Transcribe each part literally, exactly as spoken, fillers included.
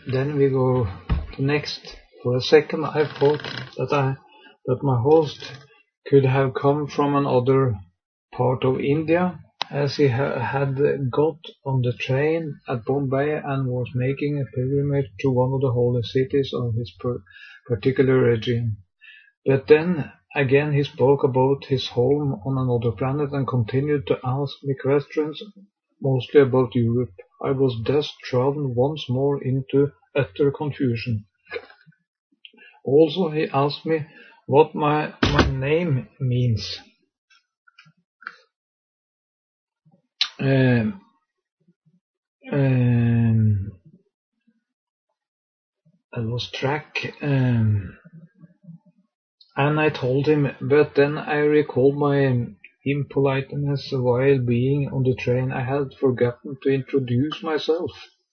Then we go to next. For a second I thought that I that my host could have come from another part of India, as he ha- had got on the train at Bombay and was making a pilgrimage to one of the holy cities of his per- particular region. But then again he spoke about his home on another planet and continued to ask me questions, mostly about Europe. I was thus thrown once more into utter confusion. Also, he asked me what my, my name means. Um, um, I lost track, um, and I told him, but then I recalled my impoliteness while being on the train. I had forgotten to introduce myself.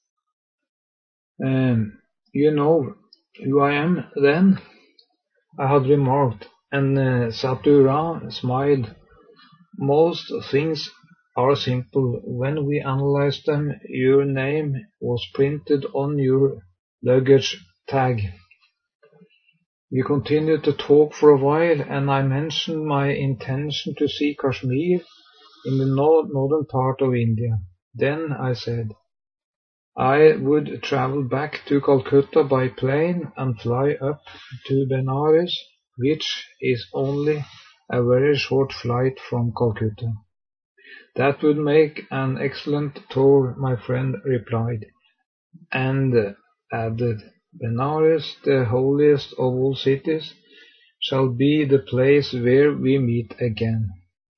Um, you know who I am, then? I had remarked, and uh, Satura smiled. Most things are simple when we analyze them. Your name was printed on your luggage tag. We continued to talk for a while, and I mentioned my intention to see Kashmir in the nor- northern part of India. Then I said I would travel back to Calcutta by plane and fly up to Benares, which is only a very short flight from Calcutta. That would make an excellent tour, my friend replied, and added, Benares, the holiest of all cities, shall be the place where we meet again.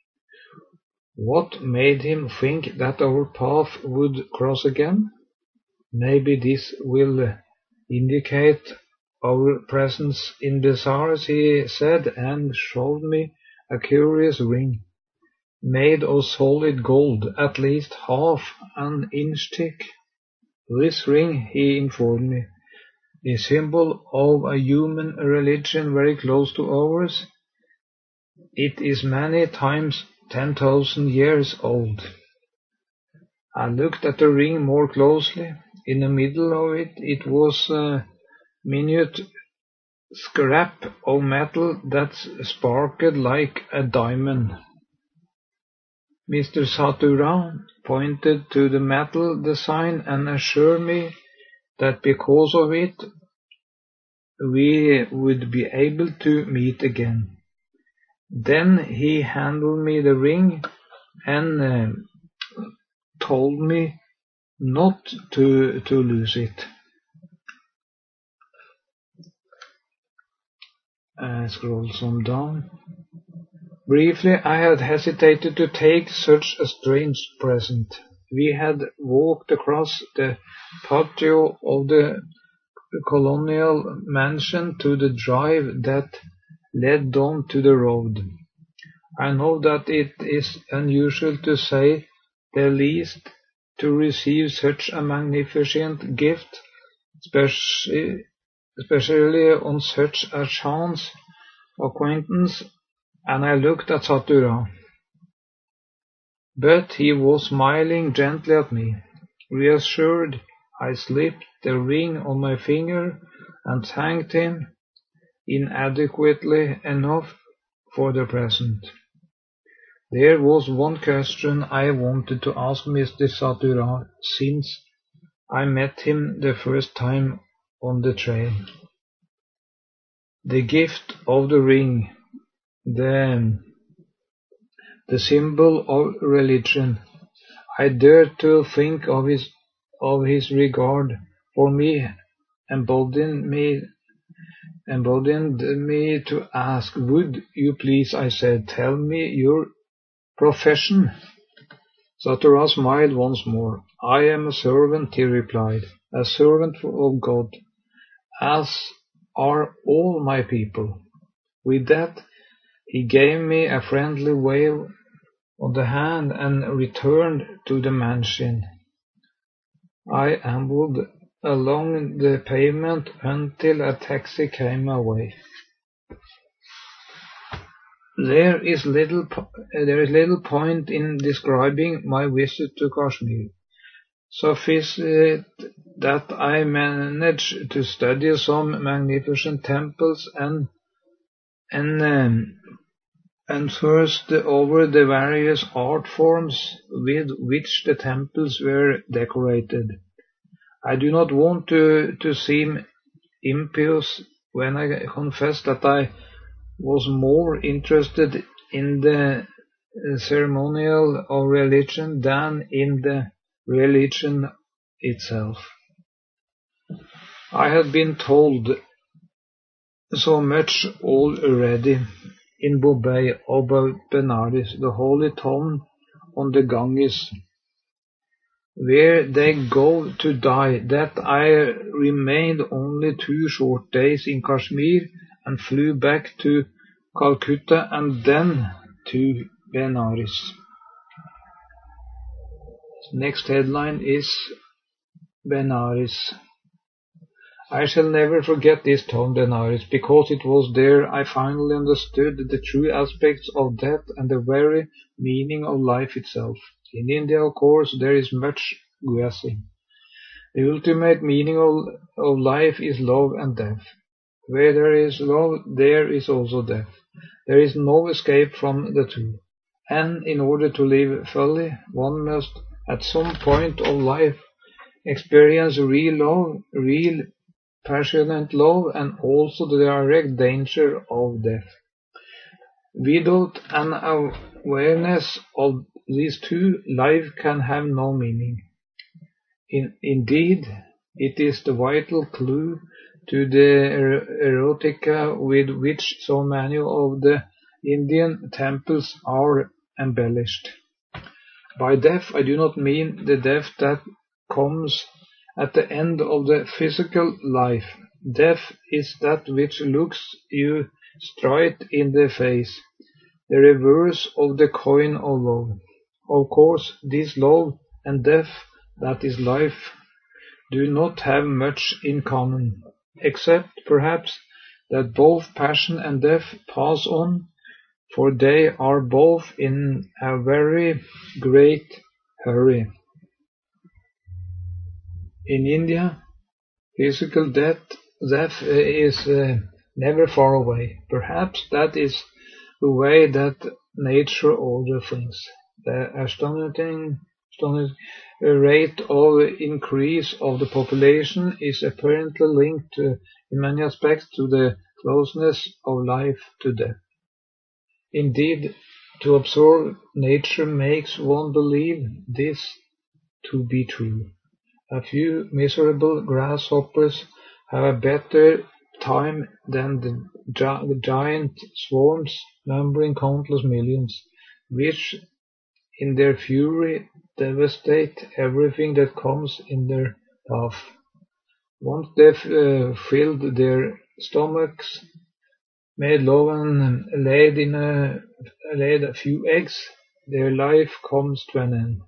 What made him think that our path would cross again? Maybe this will indicate our presence in Benares, he said, and showed me a curious ring, made of solid gold, at least half an inch thick. This ring, he informed me, is symbol of a human religion very close to ours. It is many times ten thousand years old. I looked at the ring more closely. In the middle of it, it was a minute scrap of metal that sparkled like a diamond. Mister Satura pointed to the metal design and assured me that because of it we would be able to meet again. Then he handed me the ring and uh, told me not to, to lose it. I scroll some down. Briefly, I had hesitated to take such a strange present. We had walked across the patio of the colonial mansion to the drive that led down to the road. I know that it is unusual, to say the least, to receive such a magnificent gift, especially, especially on such a chance acquaintance, and I looked at Satura. But he was smiling gently at me. Reassured, I slipped the ring on my finger and thanked him, inadequately enough, for the present. There was one question I wanted to ask Mister Satura since I met him the first time on the train. The gift of the ring, the, the symbol of religion. I dared to think of his of his regard for me, emboldened me emboldened me to ask, would you please, I said, tell me your profession? Satura smiled once more. I am a servant, he replied, a servant of God, as are all my people. With that, he gave me a friendly wave of the hand and returned to the mansion. I ambled along the pavement until a taxi came my way. There is little, there is little point in describing my visit to Kashmir. Suffice it that I managed to study some magnificent temples and and um, and first over the various art forms with which the temples were decorated. I do not want to, to seem impious when I confess that I was more interested in the ceremonial of religion than in the religion itself. I had been told so much already in Bombay about Benares, the holy town on the Ganges, where they go to die, that I remained only two short days in Kashmir and flew back to Calcutta and then to Benares. Next headline is Benares. I shall never forget this town, Benares, because it was there I finally understood the true aspects of death and the very meaning of life itself. In India, of course, there is much guessing. The ultimate meaning of, of life is love and death. Where there is love, there is also death. There is no escape from the two. And in order to live fully, one must, at some point of life, experience real love, real passionate love, and also the direct danger of death. Without an awareness of these two, life can have no meaning. In, indeed, it is the vital clue to the erotica with which so many of the Indian temples are embellished. By death, I do not mean the death that comes at the end of the physical life. Death is that which looks you straight in the face, the reverse of the coin of love. Of course, this love and death, that is life, do not have much in common, except perhaps that both passion and death pass on, for they are both in a very great hurry. In India, physical death, death is uh, never far away. Perhaps that is the way that nature orders things. The astonishing, astonishing rate of increase of the population is apparently linked to, in many aspects to the closeness of life to death. Indeed, to observe nature makes one believe this to be true. A few miserable grasshoppers have a better time than the gi- giant swarms numbering countless millions, which in their fury devastate everything that comes in their path. Once they've uh, filled their stomachs, made love and laid in a laid a few eggs, their life comes to an end.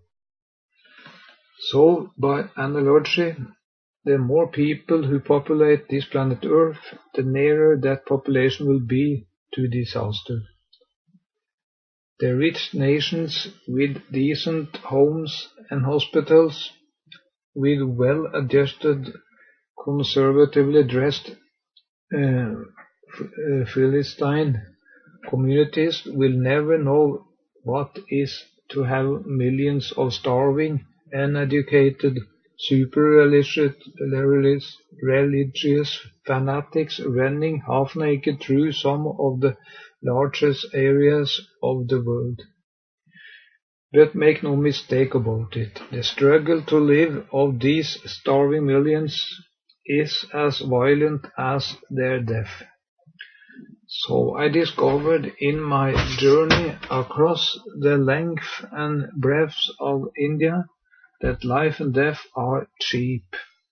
So, by analogy, the more people who populate this planet Earth, the nearer that population will be to disaster. The rich nations with decent homes and hospitals, with well-adjusted, conservatively dressed uh, Philistine communities will never know what is to have millions of starving, uneducated, super-religious religious fanatics running half-naked through some of the largest areas of the world. But make no mistake about it, the struggle to live of these starving millions is as violent as their death. So I discovered in my journey across the length and breadth of India that life and death are cheap.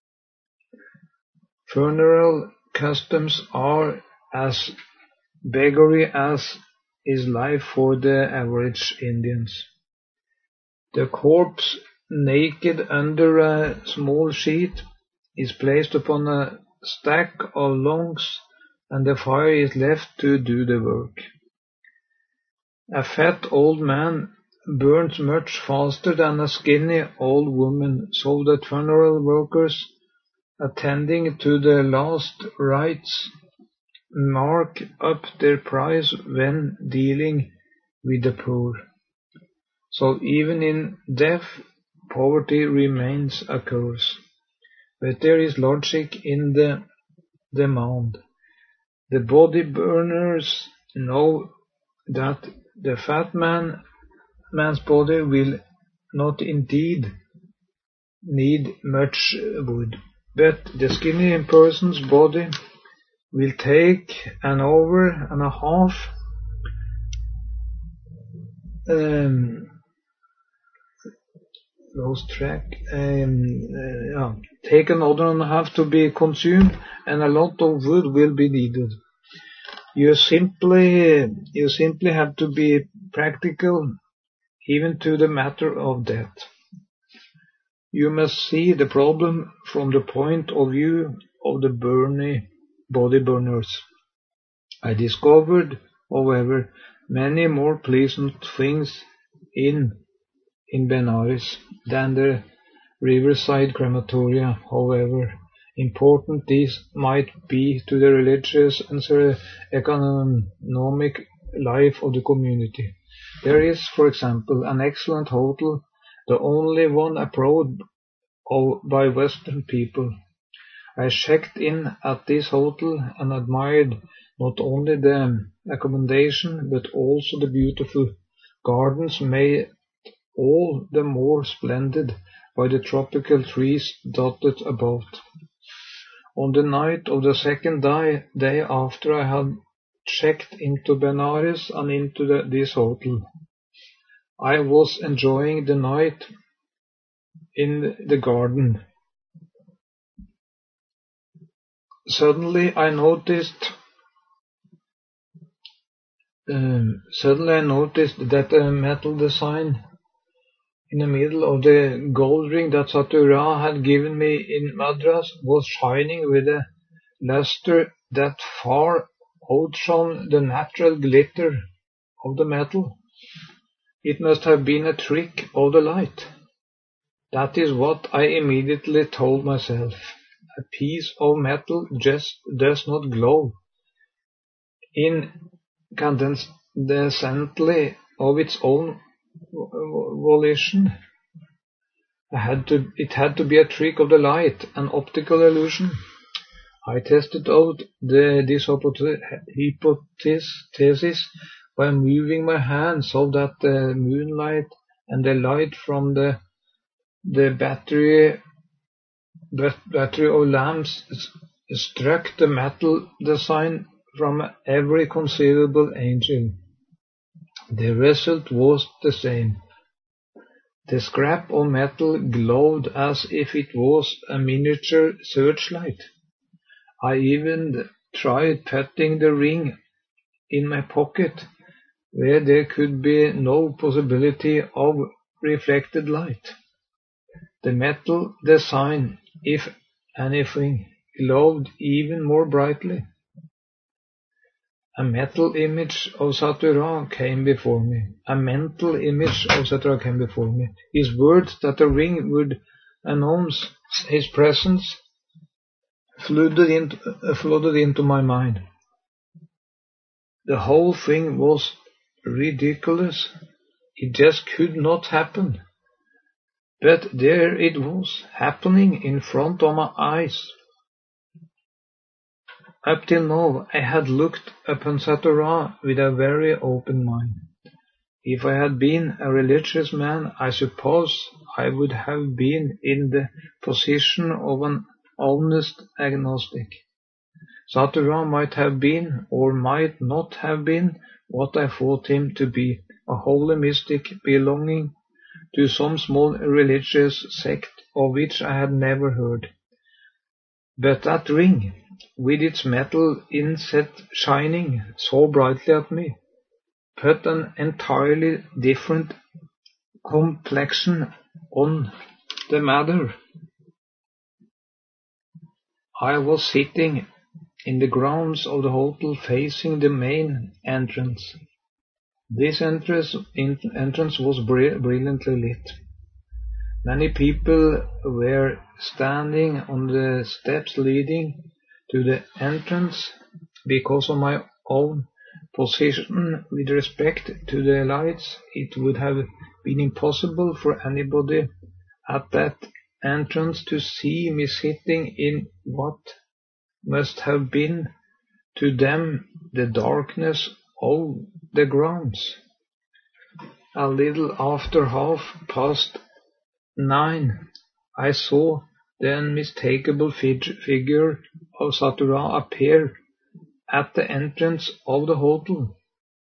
Funeral customs are as beggarly as is life for the average Indians. The corpse, naked under a small sheet, is placed upon a stack of logs, and the fire is left to do the work. A fat old man burns much faster than a skinny old woman, so the funeral workers attending to the last rites mark up their price when dealing with the poor. So even in death, poverty remains a curse. But there is logic in the demand. The body burners know that the fat man man's body will not indeed need much wood, but the skinny person's body will take an hour and a half um, lost track um, uh, yeah, take an hour and a half to be consumed, and a lot of wood will be needed. You simply you simply have to be practical, even to the matter of death. You must see the problem from the point of view of the burny body burners. I discovered, however, many more pleasant things in in Benares than the riverside crematoria, however important these might be to the religious and economic life of the community. There is, for example, an excellent hotel, the only one approved of by Western people. I checked in at this hotel and admired not only the accommodation but also the beautiful gardens made all the more splendid by the tropical trees dotted about. On the night of the second day, day after I had checked into Benares and into the, this hotel, I was enjoying the night in the garden. Suddenly I noticed um, suddenly I noticed that a metal design in the middle of the gold ring that Satura had given me in Madras was shining with a luster that far outshone the natural glitter of the metal. It must have been a trick of the light. That is what I immediately told myself. A piece of metal just does not glow incandescently of its own volition. Had to, it had to be a trick of the light, an optical illusion. I tested out the, this hypothesis by moving my hand so that the moonlight and the light from the the battery battery of lamps struck the metal design from every conceivable angle. The result was the same. The scrap of metal glowed as if it was a miniature searchlight. I even tried putting the ring in my pocket, where there could be no possibility of reflected light. The metal design, if anything, glowed even more brightly. A metal image of Satura came before me. A mental image of Satura came before me. His words that the ring would announce his presence flooded into, uh, flooded into my mind. The whole thing was ridiculous. It just could not happen. But there it was, happening in front of my eyes. Up till now I had looked upon Satura with a very open mind. If I had been a religious man, I suppose I would have been in the position of an honest agnostic. Satura might have been, or might not have been, what I thought him to be, a holy mystic belonging to some small religious sect of which I had never heard. But that ring, with its metal inset shining so brightly at me, put an entirely different complexion on the matter. I was sitting in the grounds of the hotel facing the main entrance. This entrance, entrance was brilliantly lit. Many people were standing on the steps leading to the entrance. Because of my own position with respect to the lights, it would have been impossible for anybody at that entrance to see me sitting in what must have been to them the darkness of the grounds. A little after half past nine, I saw the unmistakable figure of Satura appear at the entrance of the hotel.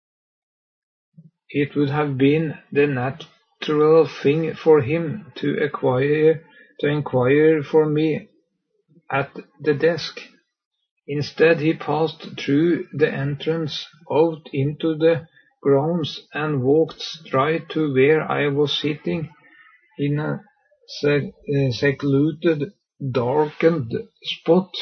It would have been the natural thing for him to acquire, to inquire for me at the desk. Instead, he passed through the entrance out into the grounds and walked straight to where I was sitting in a sec- uh, secluded, darkened spot.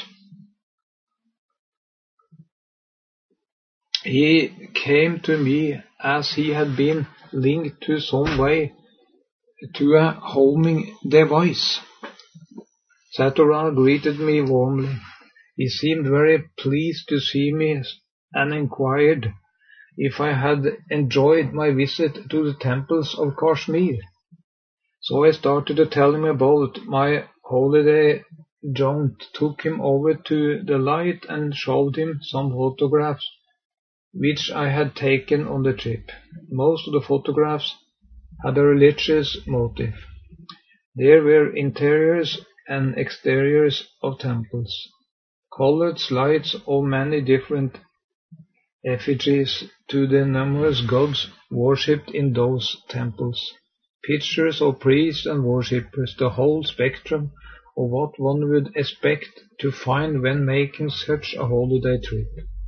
He came to me as he had been linked to some way to a homing device. Satura greeted me warmly. He seemed very pleased to see me and inquired if I had enjoyed my visit to the temples of Kashmir. So I started to tell him about my holiday jaunt, took him over to the light and showed him some photographs which I had taken on the trip. Most of the photographs had a religious motive. There were interiors and exteriors of temples, colored slides of many different effigies to the numerous gods worshipped in those temples, pictures of priests and worshippers, the whole spectrum of what one would expect to find when making such a holiday trip.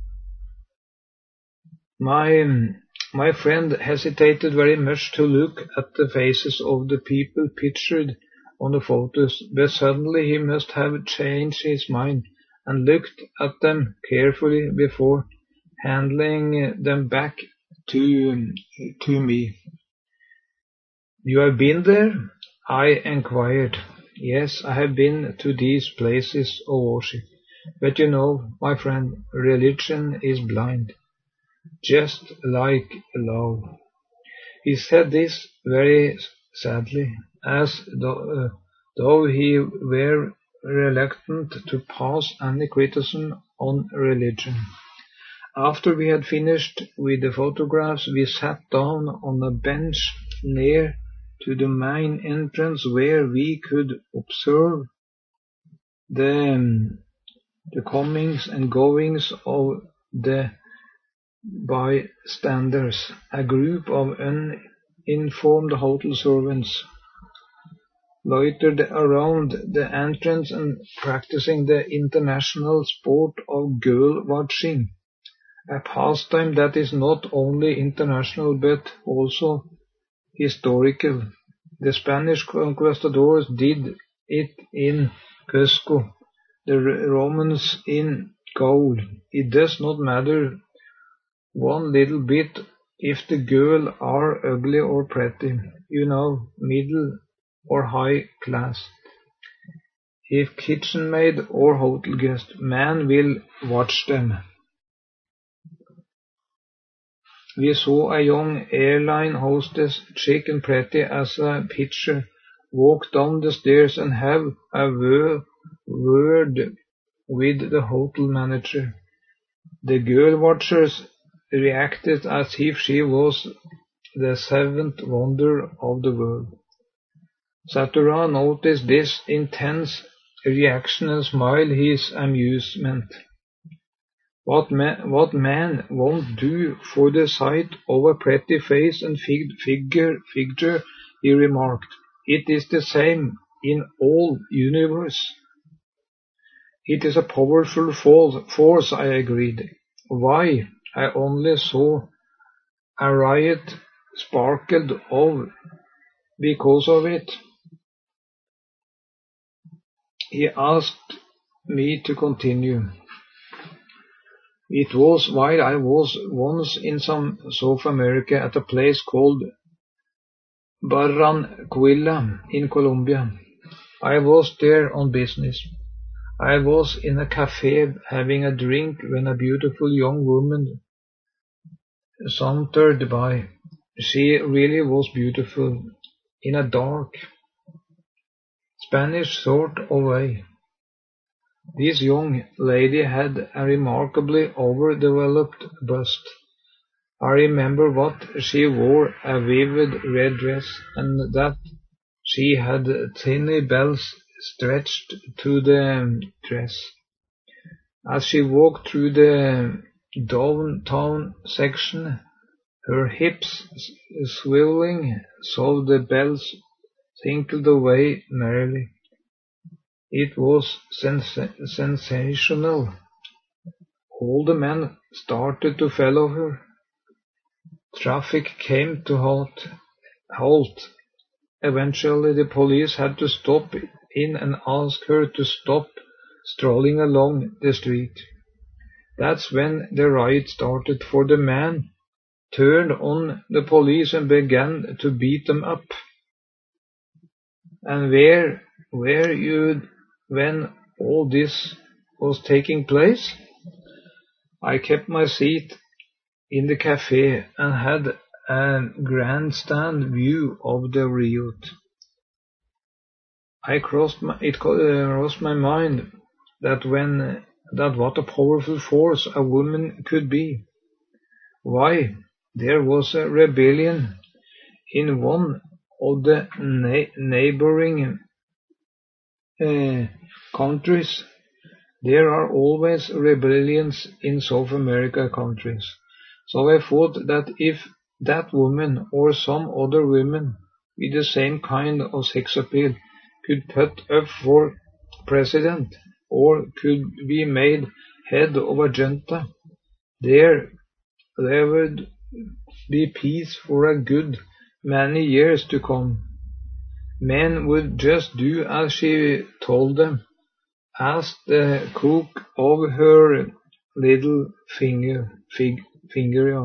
My, my friend hesitated very much to look at the faces of the people pictured on the photos, but suddenly he must have changed his mind and looked at them carefully before handing them back to, to me. You have been there? I inquired. Yes, I have been to these places of worship. But you know, my friend, religion is blind, just like love. He said this very sadly, as though, uh, though he were reluctant to pass any criticism on religion. After we had finished with the photographs, we sat down on a bench near to the main entrance where we could observe the, um, the comings and goings of the bystanders. A group of uninformed hotel servants loitered around the entrance and practicing the international sport of girl watching, a pastime that is not only international but also historical. The Spanish conquistadors did it in Cusco, the Romans in Gaul. It does not matter one little bit if the girl are ugly or pretty, you know, middle or high class. If kitchen maid or hotel guest, man will watch them. We saw a young airline hostess, chic and pretty as a picture, walk down the stairs and have a word with the hotel manager. The girl watchers reacted as if she was the seventh wonder of the world. Satura noticed this intense reaction and smiled his amusement. What man, what man won't do for the sight of a pretty face and fig, figure, figure, he remarked. It is the same in all universe. It is a powerful force, I agreed. Why, I only saw a riot sparkled of because of it. He asked me to continue. It was while I was once in some South America at a place called Barranquilla in Colombia. I was there on business. I was in a cafe having a drink when a beautiful young woman sauntered by. She really was beautiful, in a dark, Spanish sort of way. This young lady had a remarkably overdeveloped bust. I remember what she wore, a vivid red dress, and that she had tiny bells stretched to the dress. As she walked through the downtown section, her hips swelling so the bells tinkled away merrily. It was sens sensational. All the men started to follow her. Traffic came to halt. halt. Eventually the police had to stop in and ask her to stop strolling along the street. That's when the riot started, for the man turned on the police and began to beat them up. And where were you when all this was taking place? I kept my seat in the cafe and had a grandstand view of the riot. I crossed my, it crossed my mind that when that what a powerful force a woman could be. Why, there was a rebellion in one of the na neighboring uh, countries. There are always rebellions in South America countries. So I thought that if that woman or some other woman with the same kind of sex appeal could put up for president or could be made head of a junta, there, there would be peace for a good many years to come. Men would just do as she told them, as the cook of her little finger, fig, finger.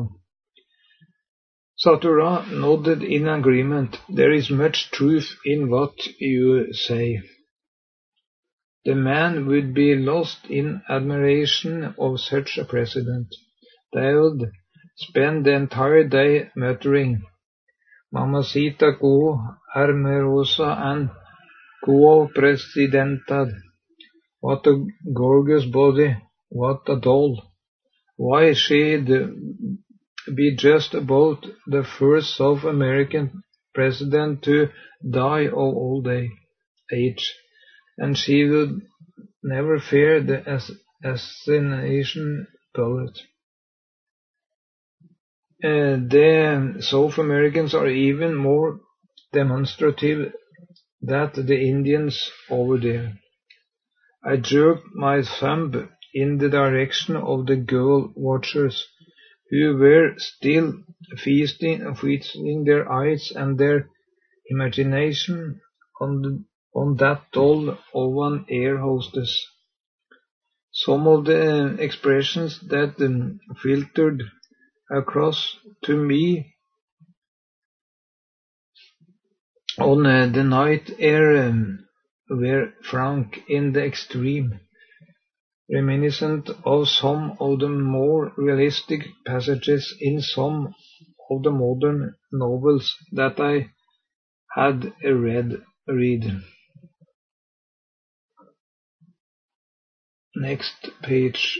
Satura nodded in agreement. There is much truth in what you say. The man would be lost in admiration of such a president. They would spend the entire day muttering, Mamacita go hermosa and go presidentad. What a gorgeous body, what a doll. Why, she'd be just about the first South American president to die of old age, and she would never fear the assassination bullet. Uh, the South Americans are even more demonstrative than the Indians over there. I jerked my thumb in the direction of the girl watchers, who were still feasting, feasting their eyes and their imagination on, the, on that doll of an air hostess. Some of the expressions that um, filtered across to me on uh, the night air um, were frank in the extreme, reminiscent of some of the more realistic passages in some of the modern novels that I had read. read. Next page,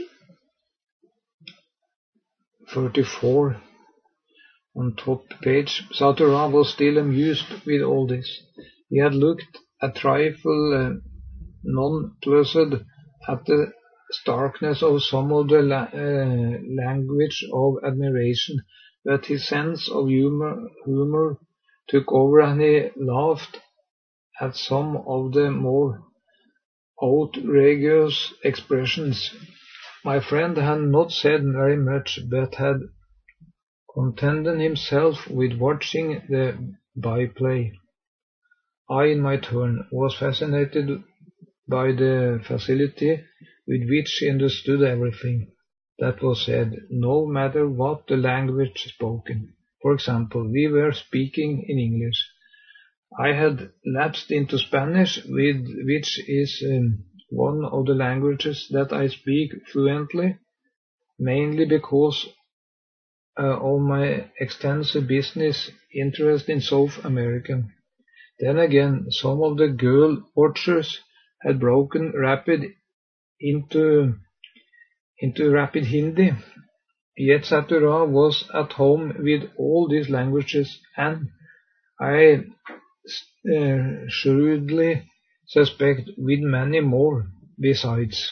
thirty-four. On top page, Satura was still amused with all this. He had looked a trifle uh, nonplussed at the starkness of some of the la uh, language of admiration, but his sense of humor, humor took over and he laughed at some of the more outrageous expressions. My friend had not said very much, but had contented himself with watching the byplay. I, in my turn, was fascinated by the facility with which he understood everything. that was said, no matter what the language spoken. For example, we were speaking in English. I had lapsed into Spanish, with, which is um, one of the languages that I speak fluently, mainly because uh, of my extensive business interest in South America. Then again, some of the girl watchers had broken rapid into into rapid Hindi. Yet Satura was at home with all these languages, and I uh, shrewdly suspect with many more besides.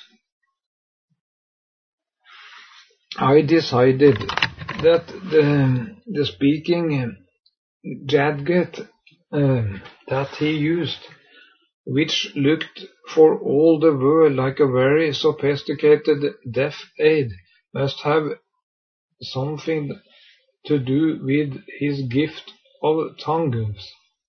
I decided that the, the speaking gadget uh, that he used, which looked for all the world like a very sophisticated deaf aid, must have something to do with his gift of tongues.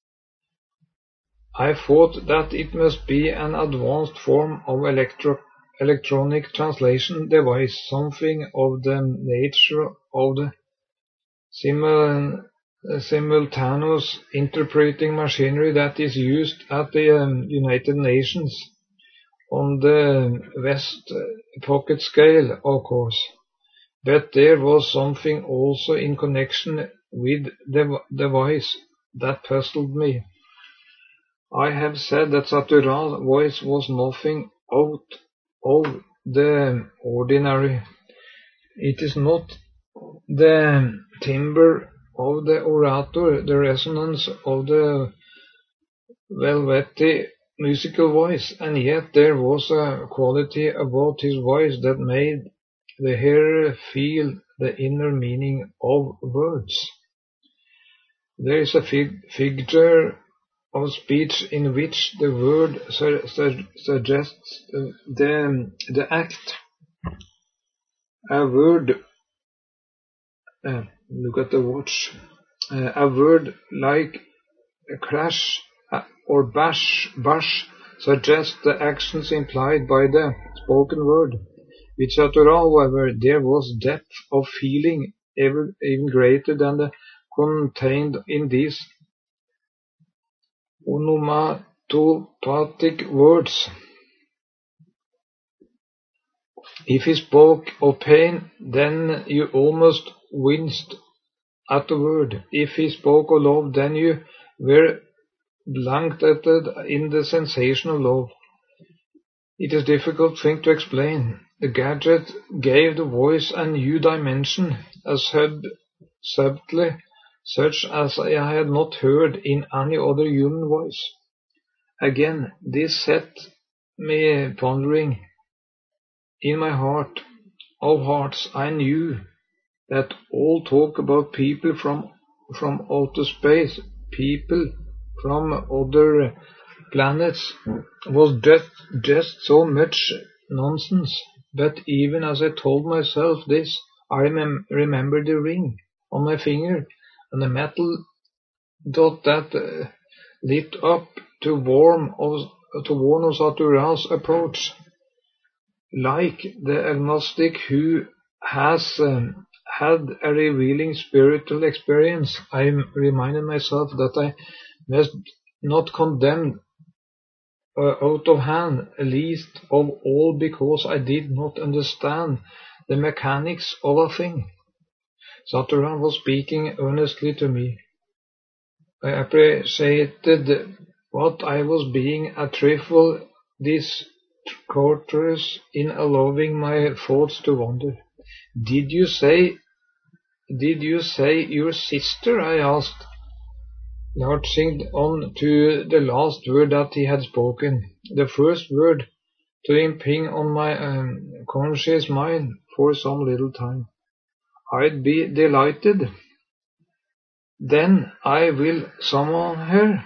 I thought that it must be an advanced form of electro electronic translation device, something of the nature of the simul simultaneous interpreting machinery that is used at the um, United Nations on the West Pocket scale, of course. But there was something also in connection with the device that puzzled me. I have said that Satura's voice was nothing out of the ordinary. It is not the timbre of the orator, the resonance of the velvety musical voice, and yet there was a quality about his voice that made the hearer feel the inner meaning of words. There is a fig figure of speech in which the word su su suggests the, the act. A word, uh, look at the watch, uh, a word like a crash uh, or bash, bash suggests the actions implied by the spoken word. With Satura, however, there was depth of feeling ever, even greater than the contained in these onomatopoeic words. If he spoke of pain, then you almost winced at the word. If he spoke of love, then you were blanketed in the sensation of love. It is a difficult thing to explain. The gadget gave the voice a new dimension, a sub subtly such as I had not heard in any other human voice. Again, this set me pondering. In my heart of hearts, I knew that all talk about people from from outer space, people from other planets, was just just so much nonsense. But even as I told myself this, I rem remembered the ring on my finger and the metal dot that uh, lit up to warn of to warn of Satura's approach. Like the agnostic who has um, had a revealing spiritual experience, I reminded myself that I must not condemn uh, out of hand, least of all because I did not understand the mechanics of a thing. Satura was speaking earnestly to me. I appreciated what I was being a trifle discourteous in allowing my thoughts to wander. Did you say, did you say your sister? I asked, latching on to the last word that he had spoken, the first word to impinge on my um, conscious mind for some little time. I'd be delighted. Then I will summon her.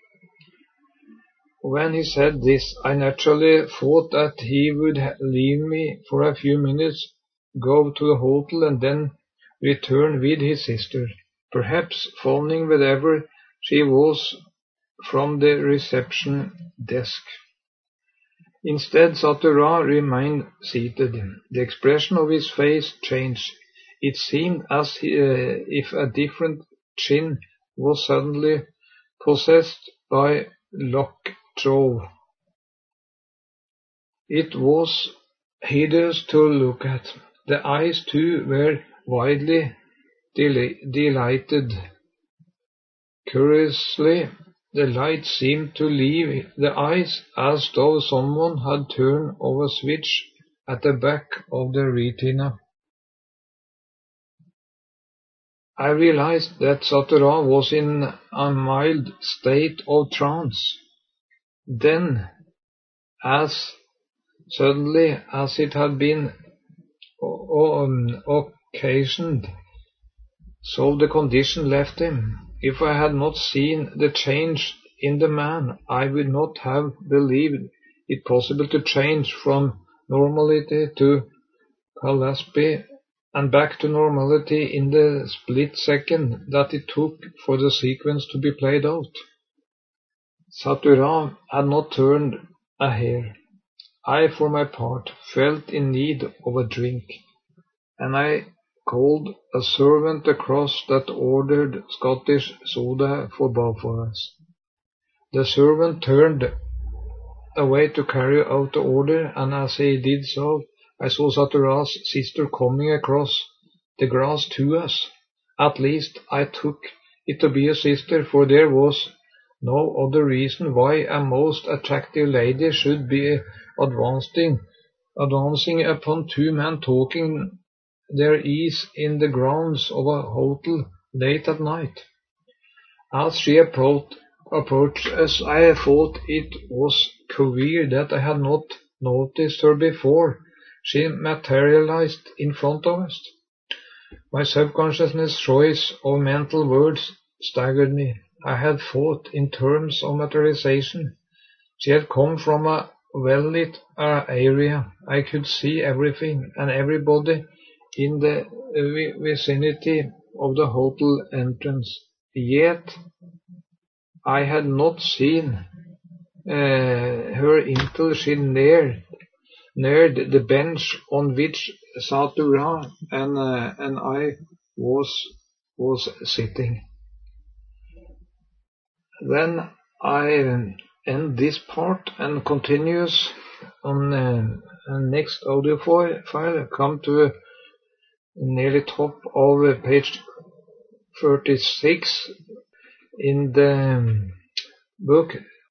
When he said this, I naturally thought that he would leave me for a few minutes, go to the hotel, and then return with his sister, perhaps phoning wherever she was from the reception desk. Instead, Satura remained seated. The expression of his face changed. It seemed as he, uh, if a different chin was suddenly possessed by lockjaw. It was hideous to look at. The eyes, too, were widely del- delighted. Curiously, the light seemed to leave the eyes as though someone had turned off a switch at the back of the retina. I realized that Satura was in a mild state of trance. Then, as suddenly as it had been um, occasioned, so the condition left him. If I had not seen the change in the man, I would not have believed it possible to change from normality to Calaspi and back to normality in the split second that it took for the sequence to be played out. Satura had not turned a hair. I, for my part, felt in need of a drink, and I called a servant across that ordered Scottish soda for both of us. The servant turned away to carry out the order, and as he did so, I saw Satura's sister coming across the grass to us. At least I took it to be a sister, for there was no other reason why a most attractive lady should be advancing, advancing upon two men talking their ease in the grounds of a hotel late at night. As she approached, approached us, I thought it was queer that I had not noticed her before she materialized in front of us. My subconsciousness choice of mental words staggered me. I had thought in terms of materialization. She had come from a well-lit uh, area. I could see everything and everybody in the uh, vicinity of the hotel entrance. Yet I had not seen uh, her until she neared, neared the bench on which Satura and, uh, and I was, was sitting. Then I end this part and continues on the uh, next audio file. Come to nearly top of page thirty-six in the book